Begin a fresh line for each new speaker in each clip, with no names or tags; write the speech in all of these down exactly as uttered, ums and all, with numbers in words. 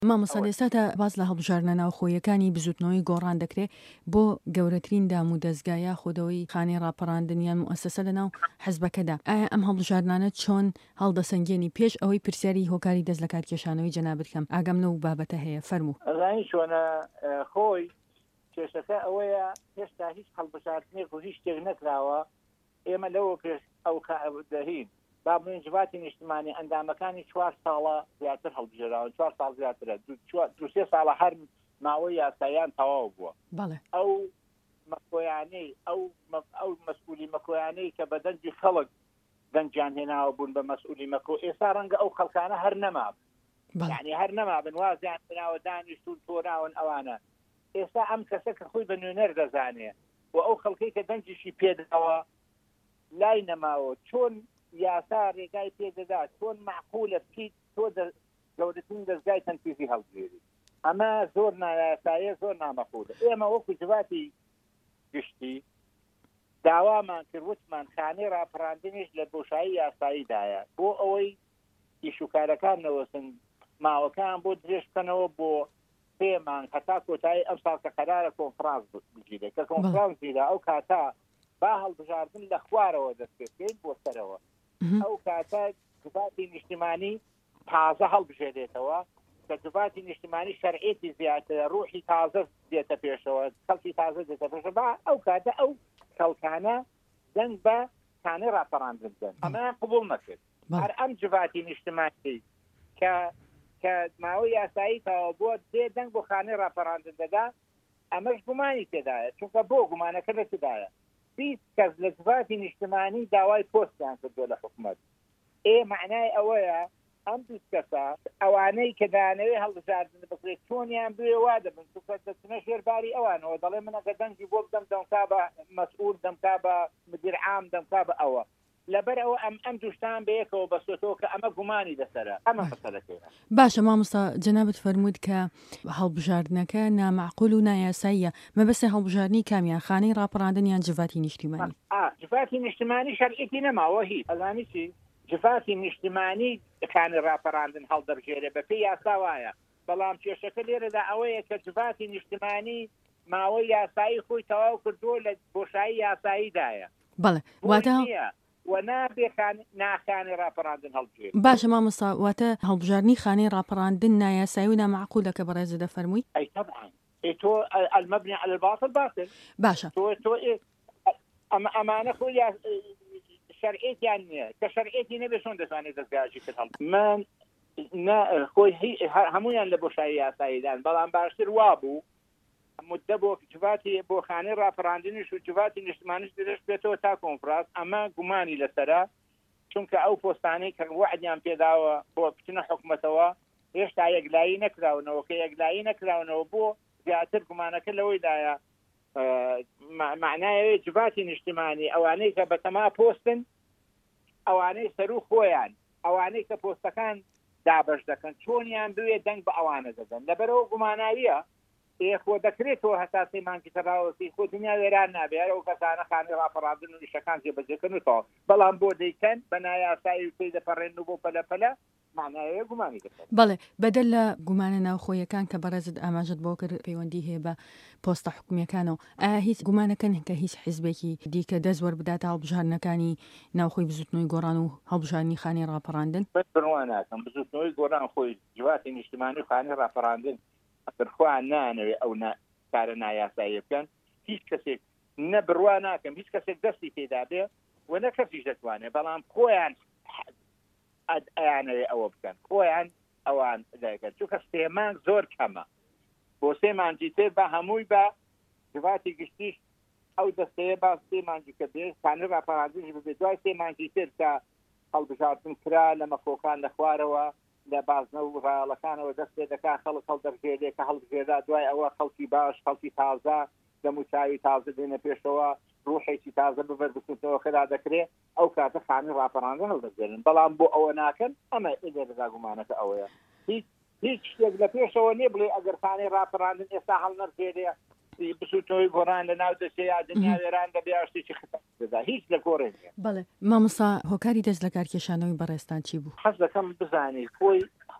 مامۆستا ئێستادا باز لە هەڵبژاردنە ناوخۆیەکانی بزوتنەوەی گۆڕان دەکرێت بۆ گەورەترین دام و دەستگایە خودەوەی خانەی ڕاپەڕاندنیان مؤسسە لەناو حەزبەکەدا. ئایا ئەم هەڵبژاردنانە چۆن هەڵدەسەنگێنی پێش ئەوەی پرسیاری هۆکاری دەست لە کارکێشانەوەی جەنابەت بکەم؟ ئاگام لەو بابەتە هەیە، فەرموو.
ئەزانی چۆنە خۆی کێشەکە ئەوەیە هێشتا هیچ هەڵبژاردنێک و هیچ شتێک نەکراوە. ئێمە لەوە پێش ئەو دەهین با بڵێن جواتی نیشتمانی ئەندامەکانی چوار ساڵە زیاتر هەڵبژێراون، چوار ساڵ زیاترە، دو سێ ساڵە هەر ماوەی یاساییان تەواو بووە. ئەو مەکۆیانەی ئەو ئەو مەسئولی مەکۆیانەی کە بە دەنجی خەڵک دەنجیان هێناوە بوون بە مەسئولی مەکۆ، ئێستا ڕەنگە ئەو خەڵکانە هەر نەمابن، یعنی هەر نەمابن، وازیان بناوە دانیشتون تۆراون ئەوانە. ئێستا ئەم کەسە کە خۆی بە نوێنەر دەزانێ و ئەو خەڵکەی کە دەنجیشی پێداوە لای نەماوە، چۆن یاسا ڕێگای پێدەدا، چۆن معقولە بکەیت تۆ گەورەترین دەستگای تەنفیزی هەڵبژێری. ئەمە زۆر نایاساییە، زۆر نامەخولە. ئێمە وەکو جواتی گشتی داوامان کرد، وتمان خانەی ڕاپەڕاندنیش لە بۆشایی یاساییدایە بۆ ئەوەی ئیشوکارەکان نەوەسن ماوەکان بۆ درێژ بکەنەوە بۆ سێ مانگ هەتا کۆتایی ئەم ساڵ کە قەرارە کۆنفرانس بگیرێت، کە کۆنفرانسیدا ئەو کاتا با هەڵبژاردن لە خوارەوە دەستپێکەین بۆ سەرەوە. ئەو کاتە جواتی نیشتیمانی تازە هەڵبژێرێتەوە کە جواتی نیشتیمانی شەرعێتی زیاترە، ڕوحی تازە دێتە پێشەوە، خەڵکی تازە دێتە پێشەوە. با ئەو کاتە ئەو خەڵکانە دەنگ بە خانەی ڕاپەڕاندن بدەن. ئەمە قبوڵ نەکرد. هەر ئەم جواتی نیشتیمانی کە کە ماوەی یاسایی تەواو بووە دێ دەنگ بۆ خانەی ڕاپەڕاندن دەدا، ئەمەش گومانی تێدایە، چونکە بۆ گومانەکە لە تێدایە بیست کەس لە جواتی نیشتیمانی داوای پۆستیان کردووە لە حکوومەت. ئێ معنای ئەوەیە ئەم بیست کەسە ئەوانەی کە دانەوێ هەڵبژاردن بکرێت چۆنیان بوێ وا دەبن، چونکە دەچنە ژێرباری ئەوانەوە، دەڵێ من ئەگە دەنگی بۆ بدەم دەمکا بە مەسئول، دەمکا بە مدیر عام، دەمکا بە ئەوە. لەبەر ئەوە ئەم ئەم دوشتان بەیەکەوە بەسوێتەوە کە ئەمە گومانی دەسەرە. ئەمە مەسەلەکەیە.
باشە مامۆستا جەنابەت فەرمووت کە هەڵبژاردنەکە نامەعقول و نایاساییە. مەبەستە هەڵبژاردنی کامیان خانەی ڕاپەڕاندن یان جواتی نیشتیمانی؟
جواتی نیشتیمانی شەرعێتی نەماوە هیچ. ئەزانی چی؟ جواتی نیشتیمانی خانەی ڕاپەڕاندن هەڵدەبژێرێ بەپێی یاسا وایە، بەڵام کێشەکە لێرەدا ئەوەیە کە جواتی نیشتیمانی ماوەی یاسایی خۆی تەواو کردووە لە بۆشایی یاساییدایە.
بەڵێ واتە
و نابێ ناخانەی ڕاپەڕاندن هەڵبژێرێت.
باشە مامۆستا، واتە هەڵبژاردنی خانەی ڕاپەڕاندن نایاسایی و نامەعقولە کە بەڕێزە دەفەرمووی؟
ئەی طبعا تۆ المبني على الباطل باطل.
باشە
تۆ تۆ ئەمانە خۆی شەرعێتیان نییە، کە شەرعێتی نەبێ چۆن دەتوانێت دەستگاژی کرد. من خۆی هەمویان لە بۆشایی یاساییدان، بەڵام باشتر وا بوو مدە بۆ جواتی بۆ خانەی ڕاپەڕاندنیش و جواتی نیشتیمانیش درێژ بێتەوە تا کۆنفرانس. ئەمە گومانی لەسەرە، چونکە ئەو پۆستانەی کە وعدیان پێداوە بۆ بچنە حکوومەتەوە هێشتا یەکلایی نەکراونەوە، کە یەکلایی نەکراونەوە بۆ زیاتر گومانەکە لەوەیدایە معنایەوەی جواتی نیشتیمانی ئەوانەی کە بەتەما پۆستن، ئەوانەی سەر و خۆیان، ئەوانەی کە پۆستەکان دابەش دەکەن چۆنیان بوێ دەنگ بە ئەوانە دەدەن. لەبەرەوە گوماناویە خۆ دەکرێتەوە هەتا سەیمانکی تەواوەتی خۆ دنیا وێران نابێت ئەو کەسانە خانەی ڕاپەڕاندن و نیشەکان جێبەجێکردنەوە، بەڵام بۆ دەیکەن بە نایاسایی و پێی دەپەڕێن و بۆ پەلەپەلە معنایە گومانی دەکەن.
بەڵێ بەدەل لە گومانە ناوخۆیەکان کە بەڕێزت ئاماژت بۆ کرد پەیوەندی هەیە بە پۆستە حکومیەکانەوە، ئایا هیچ گومانەکەن کە هیچ حیزبێکی دیکە دەست وەربداتە هەڵبژاردنەکانی ناوخۆی بزوتنەوەی گۆڕان و هەڵبژاردنی خانەی ڕاپەڕاندن؟
بڕوان ناکەم بزوتنەوەی گۆڕان خۆی جواتی نیشتیمانی و خانەی ڕاپەڕاندن ئەخوان نانەوێ ئەو کارە نایاسایی بکەن. هیچ کەسێک نە بڕوا ناکەم هیچ کەسێک دەستی تێدا بێ و نە کەسیش دەتوانێت، بەڵام خۆیان ئەیانەوێ ئەوە بکەن، خۆیان ئەوان دەکەن، چونکە سێ مانگ زۆر کەمە. بۆ سێ مانگی تر بە هەمووی بە جواتی گشتیش ئەو دەستەیە با سێ مانگی کە بێ خانەی ڕاپەڕاندنیش ببێت، دوای سێ مانگی تر کە هەڵبژاردن کرا لە مەخۆکان لە خوارەوە لە بازنە و ڕاڵەکانەوە دەست پێ دەکا، خەڵک هەڵدەبژێرێت کە هەڵبژێرا، دوای ئەوە خەڵکی باش، خەڵکی تازە دەموچاوی تازە دێنە پێشەوە، ڕوحێکی تازە ببەردبکوتەوە خدا دەکرێت، ئەو کاتە خانەی ڕاپەڕاندن هەڵدەبژێرن. بەڵام بۆ ئەوە ناکەن، ئەمە ئێدەرەدا گومانەکە ئەوەیە. هیچ هیچ شتێک لە پێشەوە نییە بڵێ ئەگەر خانەی ڕاپەڕاندن ئێستا هەڵنەرخێرێ بسوتەوەی گۆڕان لە ناو دەستێ یا دنیا وێران دەبێ شتێکی خەتەردا، هیچ لە کۆڕێ نییە.
بەڵێ مامۆستا هۆکاری دەست لە کارکێشانەوەی بەڕێستان چی بوو؟
حەز دەکەم بزانی خۆی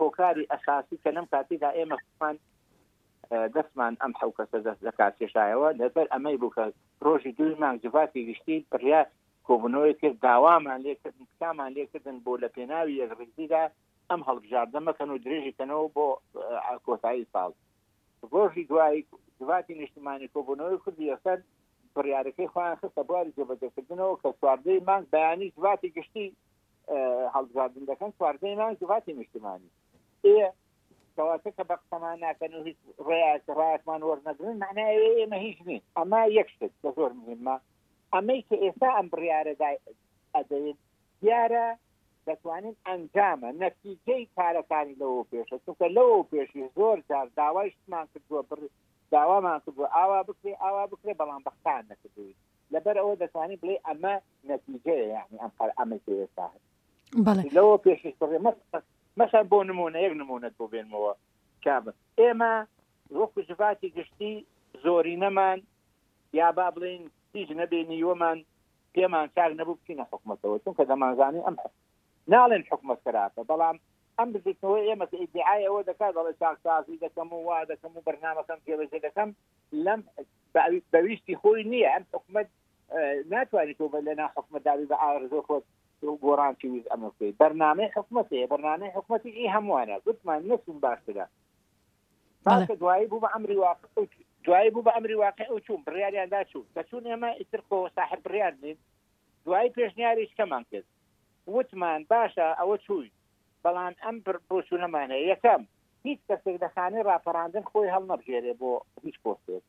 هۆکاری ئەساسی کە لەم کاتیدا ئێمەمان دەستمان ئەم حەو کەسە دەست دەکات کێشایەوە لەبەر ئەمەی بوو کە ڕۆژی دوی مانگ جوواتی گشتی بڕیا کۆبوونەوەی کرد داوامان لێکردن کامان لێکردن بۆ لە پێناوی یەکڕێزیدا ئەم هەڵبژاردە مەکەن و درێژیکەنەوە بۆ کۆتایی ساڵ ڕۆژی دوای جوواتی نیشتیمانی کۆبوونەوەی کوردی لەسەر بڕیارەکەی خۆیان خستە بواری جێبەجێکردنەوە کە سواردەی مانگ بەیانی جوواتی گشتی هەڵبژاردن دەکەن سواردەی مانگ جوواتی نیشتیمانی ئێ کەواتە کە بە قسەمان ناکەن و هیچ ڕایەتمان وەرنەگرن معنای ئێمە هیچ نین ئەمە یەک شت کە زۆر مهمە ئەمەی کە ئێستا ئەم بڕیارەدا ئەدەین دیارە دەتوانین ئەنجامە نەتیجەی کارەکانی لەوە پێشە چونکە لەوە پێشی زۆر جار داوای شتمان کردووە داوامان کردووە ئاوا بکرێ ئاوا بکرێ بەڵام بەختان نەکردووی لەبەر ئەوە دەتوانین بڵێ ئەمە نەتیجەیە یعنی ئەم ئەمە ئێستا لەوە پێشی مەسەن بۆ نمونە یەک نمونەت بۆ بێنمەوە کابن ئێمە وەکو جوواتی گشتی زۆری نەمان یا با بڵین هیچ نەبێنیوەمان پێمان چاک نەبوو بچینە حکومەتەوە چونکە دەمانزانی ئەم ناڵێن حکومەت خراپە بەڵام ئەم بزیتنەوەی ئێمە کە ئیدعای ئەوە دەکات دەڵێ چاکسازی دەکەم و وا دەکەم و بەرنامەکەم جێبەجێ دەکەم لەم بەویستی خۆی نییە ئەم حکومەت ناتوانێت تۆ بە لەنا حکومەت داوی بە ئارزۆ خۆت گۆڕانکی ویز ئەمە بکەیت بەرنامەی حکومەتەیە بەرنامەی حکومەتێکی هەمووانە گوتمان نەچون باشترە باشە دوایی بوو بە ئەمری واقع دوایی بوو بە ئەمری واقع ئەو چوون بڕیاریاندا چوون دەچوون ئێمە ئیتر خۆ ساحب بڕیار بین دوایی پێشنیاریش کەمان کرد وتمان باشە ئەوە چووی بەڵام ئەم بۆچوونەمانەیە یەکەم هیچ کەسێک دەخانەی ڕاپەڕاندن خۆی هەڵ نەبژێرێ بۆ هیچ پۆستێک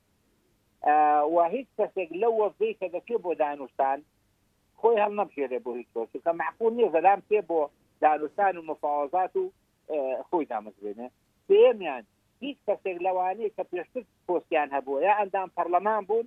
و هیچ کەسێک لەو وەزەی کە دەکێ بۆ دانوستان خۆی هەڵ نەبژێرێ بۆ هیچ پۆست کە معقول نییە زەلام پێ بۆ دانوستان و مفاوەزات و خۆی دامەزرێنێ پێمیان هیچ کەسێک لەوانەیە کە پێشتر پۆستیان هەبووە یا ئەندام پەرلەمان بوون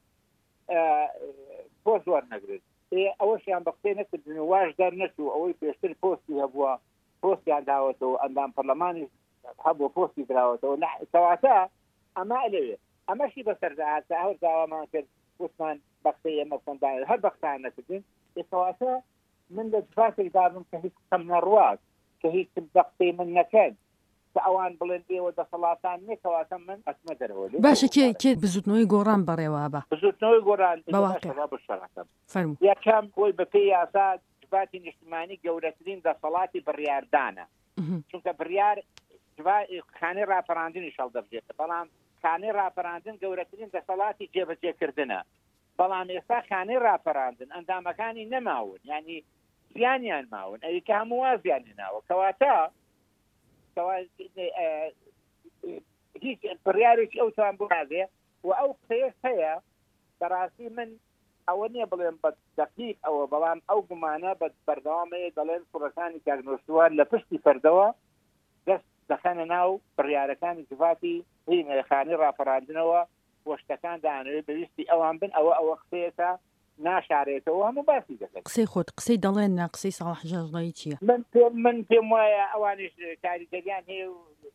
بۆ زۆر نەگرێت ئەوەشیان بە قسەی نەکردن و واش دەرنەچوو ئەوەی پێشتر پۆستی هەبووە پۆستیان داوەتەوە ئەندام پەرلەمانی هەبووە پۆستی دراوەتەوە کەواتە ئەمە لەوێ ئەمەشی بەسەرداهاتە هەر داوامان کرد وتمان بە قسەی ئێمە سەندان هەر بەختان نەکردین کەواتە من لە جواتێک دابم کە هیچ قسەم نەڕوات کە هیچ بە قسەی من نەکەن ئەوان بڵێن ئێوە دەسەڵاتان نێکەواتە من ئەسمە دەرەوە
باشە کێ کێ بزوتنەوەی گۆڕان بەڕێوە بە
بزوتنەوەی گۆڕان
فەرموو
یەکەم خۆی بە پێی یاسا جوواتی نیشتیمانی گەورەترین دەسەڵاتی بڕیاردانە چونکە بڕیار خانەی ڕاپەڕاندنی شەڵ دەبێتە بەڵام خانەی ڕاپەڕاندن گەورەترین دەسەڵاتی جێبەجێکردنە بەڵام ئێستا خانەی ڕاپەڕاندن ئەندامەکانی نەماون ینی زیانیان ماون ئەوی کە هەموو زیانی ناوە کەواتە هیچ بڕیارێکی ئەوتان بۆ نادێ و ئەو قسەیەش هەیە بەڕاستی من ئەوە نییە بڵێن بە دەقیق ئەوە بەڵام ئەو گومانە بە بەردەوامەیە دەڵێن کوڕەکانی کاگنۆستوار لە پشتی فەردەوە دەست دەخەنە ناو بڕیارەکانی جوواتی هینەخانەی ڕاپەڕاندنەوە وەشتەکان دانەوێت بەویستی ئەوان بن ئەوە ئەوە قسەیەکە ناشارێتەوە هەموو باسی دەکەن
قسەی خۆت قسەی دەڵێن نا قسەی ساڵح جەژڵەی چییە
من پێم من پێم وایە ئەوانش کاریگەریان هەیە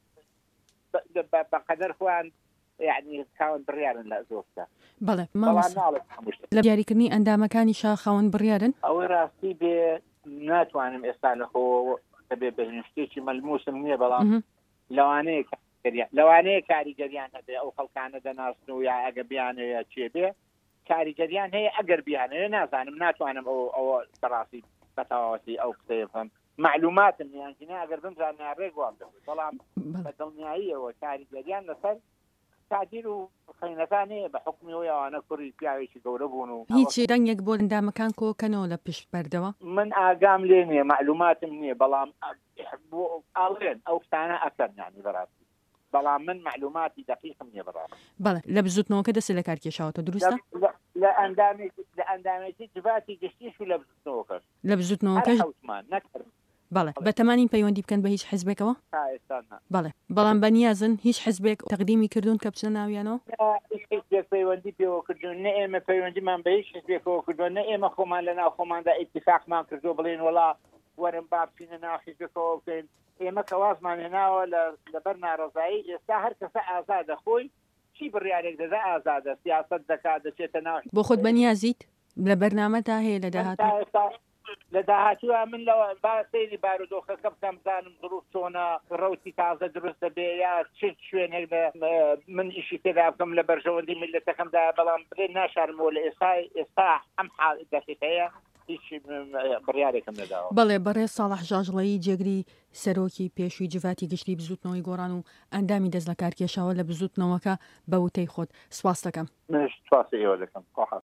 بەقەدەر خۆیان یعنی خاوەن بڕیارن لە زۆرتا
بەڵێ لە دیاریکردنی ئەندامەکانی شا خاوەن بڕیارن
ئەوەی ڕاستی بێ ناتوانم ئێستا لەخۆ دەبێ بەشتێکی مەلموسم نییە بەڵام لەوانەیە لەوانەیە کاریگەریان هەبێ ئەو خەڵکانە دەناسن و یا ئەگە بیانەیە چێ بێ کاریگەریان هەیە ئەگەر بیانەیە نازانم ناتوانم ئەو ئەوە بەڕاستی بەتەواوەتی ئەو قسەیە بکەم معلوماتم یانجینە ئەگەر بمزانە ڕێگوام دەبێت بەڵام بە دڵنیاییەوە کاریگەریان لەسەر تاجیر و خەینەکان هەیە بە حکمیەوە ئەوانە کوڕی پیاوێکی گەورە بوون و
هیچ دەنگێک بۆ ئەندامەکان کۆکەنەوە لە پشت بەردەوە
من ئاگام لێ نییە معلوماتم نییە بەڵام ئاڵێن ئەو شتانە ئەکەن یانی بەڕاستی بەڵام من معلوماتی دقیقم نییە بەڕاستی
بەڵێ لە بزوتنەوەکە دەست لە کارکێشاوەتە دروستە
لە ئەندامێکی لە ئەندامێکی جوواتی گشتیش و لە بزوتنەوە کرد
لە بزوتنەوەکەش
نەکرد
بەڵێ بەتەمانی پەیوەندی بکەن بە هیچ حیزبێکەوە بەڵێ بەڵام بەنیازن هیچ حیزبێک تەقدیمی کردوون کە بچنە ناویانەوە
پەیوەندی پێوە کردوون نە ئێمە پەیوەندیمان بە هیچ حیزبێکەوە کردووە نە ئێمە خۆمان لە ناو خۆماندا ئیتفاقمان کردو بڵێن وەڵا وەرن با بچینە ناو حیزبێکەوە بکەین ئێمە کەوازمان هێناوە لەبەر ناڕەزایی ئێستا هەر کەسە ئازادە خۆی چی بڕیارێک دەدا ئازادە سیاست دەکات دەچێتە ناو
بۆ خۆت بەنیازیت لە بەرنامەتا هەیە لە داهاتوو
لە داهاتووە من لەوە با سەیری بارودۆخەکە بکەم بزانم دروست چۆنە ڕەوتی تازە دروست دەبێ یا چ شوێنێک من ئیشی تێدا بکەم لە بەرژەوەندی میلەتەکەمدا بەڵام بڵێ ناشارمەوە لە ئێستا ئێستا ئەم دەقیقەیە هیچ بڕیارێکم نەداوە.
بەڵێ بەڕێز ساڵح ژاژڵەیی جێگری سەرۆکی پێشووی جڤاتی گشتی بزوتنەوەی گۆڕان و ئەندامی دەست لە کارکێشاوە لە بزوتنەوەکە بە وتەی خۆت سواس دەکەم.
سواسی ئێوە دەکەم.